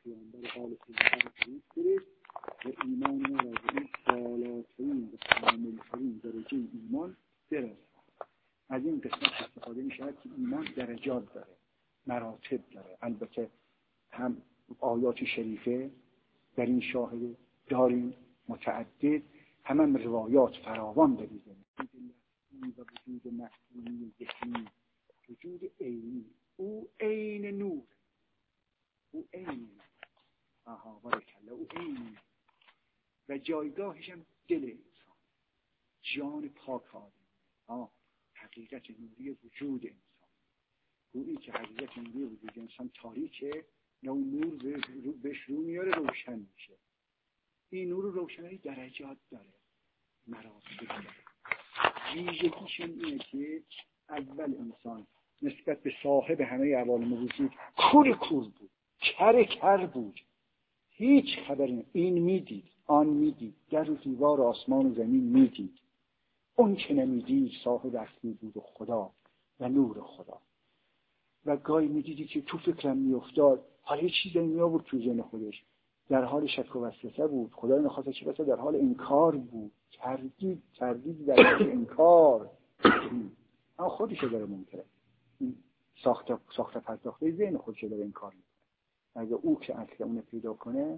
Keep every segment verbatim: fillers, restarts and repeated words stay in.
پیامبر حال پیامبر فرید برید و ایمان ما را به این بالاترین و کاملترین درجه ایمان برسانید. از این قسمت استفاده می شود که ایمان درجات داره، مراتب داره. البته هم آیات شریفه در این شاهد داریم متعدد، هم, هم روایات فراوان داریم. و وجود مفهومی ذهنی، وجود عینی، او عین نور، او عین نور، آها بارکالله، او عین نور و جایگاهش هم دل انسان، جان پاک آدم، آه حقیقت نوری وجود انسان. گویی که حقیقت نوری وجود انسان تاریکه، یا اون نور بهش رو میاره روشن میشه. این نور روشنی درجات داره، مراتب داره. ویژگیشون اینه که اول انسان نسبت به صاحب همه عوالم وجود کور کور بود، کر کر بود، هیچ خبری. این میدید، آن میدید، در و دیوار و آسمان و زمین میدید. اون که نمیدید صاحب اصلی بود و خدا و نور خدا. و گاهی میدیدی که تو فکرم میافتاد، حالا یه چیزی میآورد تو ذهن خودش، در حال شک و وسوسه بود، خدای نخواسته چه بسا در حال انکار بود، تردید تردید در حال انکار. اما خودشو داره منکره، این ساخته ساخته پرداخته ذهن خودشو داره انکار میکنه. اگه او که اصلا اونو پیدا کنه.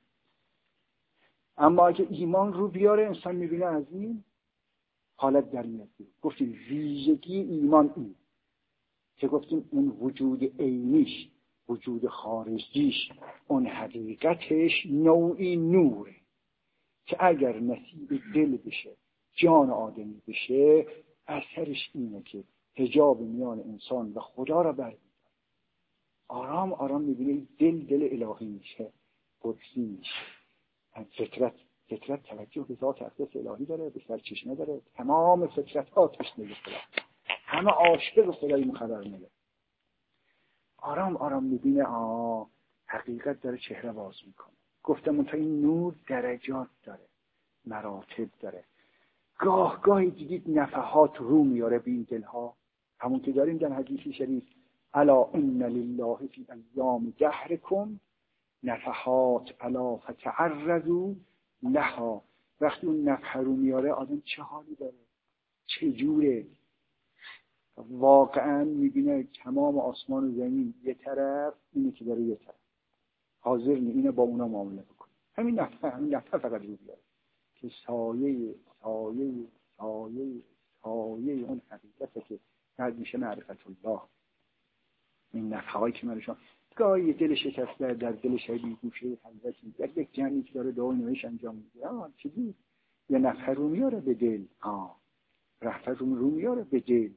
اما اگه ایمان رو بیاره انسان میبینه از این حالت در میاد. گفتیم ویژگی ایمان این که گفتیم اون وجود عینیش، وجود خارجیش، اون حقیقتش نوعی نوره که اگر نصیب دل بشه، جان آدمی بشه، اثرش اینه که حجاب میان انسان و خدا را برمی‌داره. آرام آرام میبینه دل دل الهی میشه، قدسی میشه. فطرت فطرت توجه به ذات اقدس الهی داره، به سرچشمه داره. تمام فطرت ها تشنه خدا، همه عاشق خدای مخبر میده. آرام آرام میبینه آه حقیقت داره چهره باز میکنه. گفتم تا این نور درجات داره، مراتب داره. گاه گاهی دیدید نفحات رو میاره به این دلها، همون که داریم در حدیث شریف الا ان لله فی ایام دهرکم نفحات الا فتعرضوا لها. وقتی اون نفح رو میاره آدم چه حالی داره، چه جوره. واقعا میبینه تمام آسمان و زمین یه طرف، اینه که داره یه طرف حاضر نی اینه با اونا معامله بکنه. همین نفح، همین نفح فقط رو بیاره که سایه سایه سایه سایه اون حقیقته که بعد میشه معرفت الله. این نفحهایی که من شما گاهی دل شکسته در دل شبیه گوشه حضرتی در یک جمعی که داره دعای نویش انجام میده، آه چیزی یه نفح رو میاره به دل، آه رفت رو میاره به دل.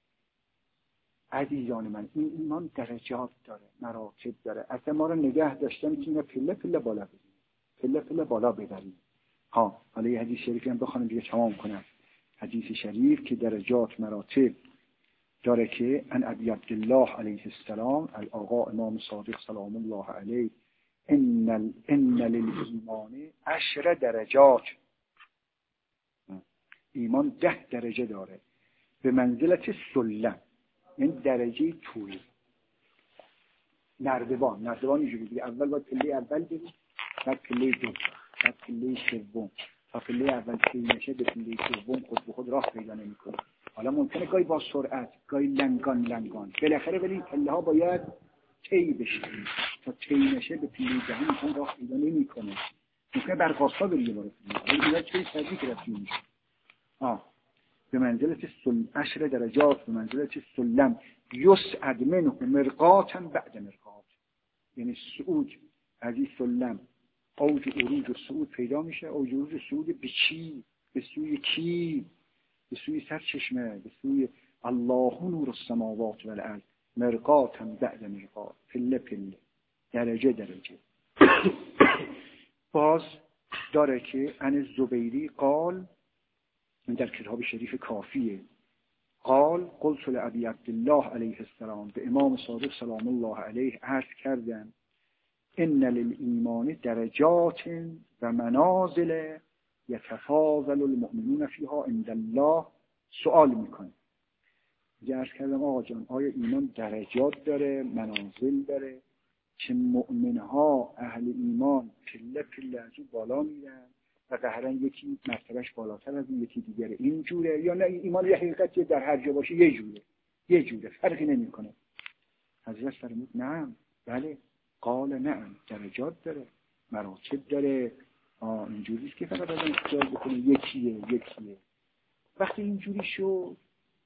عزیزان من این ایمان درجات داره، مراتب داره. اصلا ما رو نگه داشتن که اینا پله پله بالا ببریم، پله پله بالا ببریم. ها حالا یه حدیث شریفی هم بخوانم دیگه تمام کنم. حدیث شریف که درجات مراتب داره که ان ابی عبدالله علیه السلام الآقا امام صادق سلام الله علیه ان ال... ان للایمان عشر درجات. ایمان ده درجه داره به منزلت سلم، این درجه طول نردبان. نردبان اینجوری دیگه، اول باید پله اول بریم، بعد پله دوم، بعد پله سوم. تا پله اول طی نشه به پله دوم خود به خود راه پیدا نمی‌کنه. حالا ممکنه گاهی با سرعت، گاهی لنگان لنگان، بالاخره ولی پله ها باید طی بشه. تا طی نشه به پله دهم انسان راه پیدا نمی‌کنه. ممکنه برقاسا بره یه بار. ولی اینا چه سازی که رفتی میشه. آه به منزلت سل عشر درجات، به منزلت سلم یسعد منه مرقاتا بعد مرقات. یعنی صعود از این سلم، اوج عروج و صعود پیدا میشه. اوج عروج و صعود به چی؟ به سوی کی؟ به سوی سرچشمه، به سوی الله نور السماوات و الارض. مرقاتا بعد مرقات، پله پله، درجه درجه. باز داره که ان زبیری قال، در کتاب شریف کافیه، قال قلت لابی عبدالله علیه السلام، به امام صادق سلام الله علیه عرض کردم ان للایمان درجات و منازل یتفاضل المؤمنون فیها عند الله. سوال میکنه، عرض کردم آقا جان آیا ایمان درجات داره، منازل داره؟ که مؤمنها اهل ایمان پله پله از اون بالا میرن و قهرن یکی مرتبهش بالاتر از اون یکی دیگر اینجوره، یا نه ایمان یه حقیقتی در هر جا باشه یه جوره یه جوره فرقی نمیکنه. حضرت فرمود نعم، بله، قال نعم، درجات داره، مراتب داره. آه اینجوریه که فقط آدم اختیار بکنه یکیه یکیه. وقتی اینجوری شد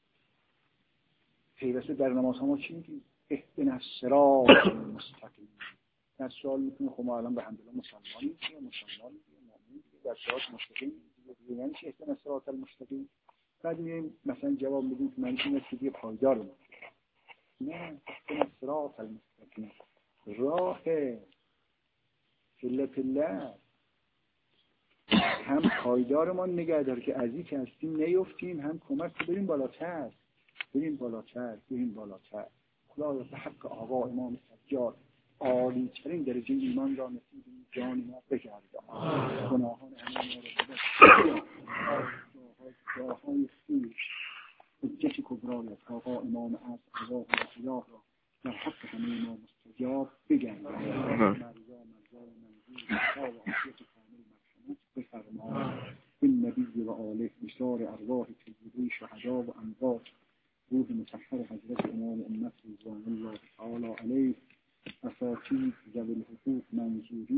پیوسته در نماز ها ما چی میگیم؟ اهدنا الصراط المستقیم. در سوال میکنه خب ما الان به حمدالله مسلمانیم که مسلمانیم مؤمنیم در صراط مستقیم دیگه، یعنی چی اهدنا الصراط المستقیم؟ بعد میگیم مثلا جواب میدیم که معنیش اینه که دیگه پایدار نه، اهدنا الصراط المستقیم راه پله پله هم پایدارمان نگه داره که از این که هستیم نیفتیم، هم کمک که بریم بالاتر بریم بالاتر بریم بالاتر. خدا به حق آقا امام سجاد عالی ترین درجه ایمان را نصیب جان ما بگردان، گناهان همه ما را ببخش، جاهای خوش حجت کبرای آقا امام از خدا و خدا را در حق همه ما مستجاب بگردان. مرزا مرزا منظور و عافیت کامل مرحمت بفرما. این نبی و آله بسار ارواح طیبه شهدا و اموات، روح مطهر حضرت امام امت رضوان الله تعالی علیه، اساتید ذوی الحقوق منظور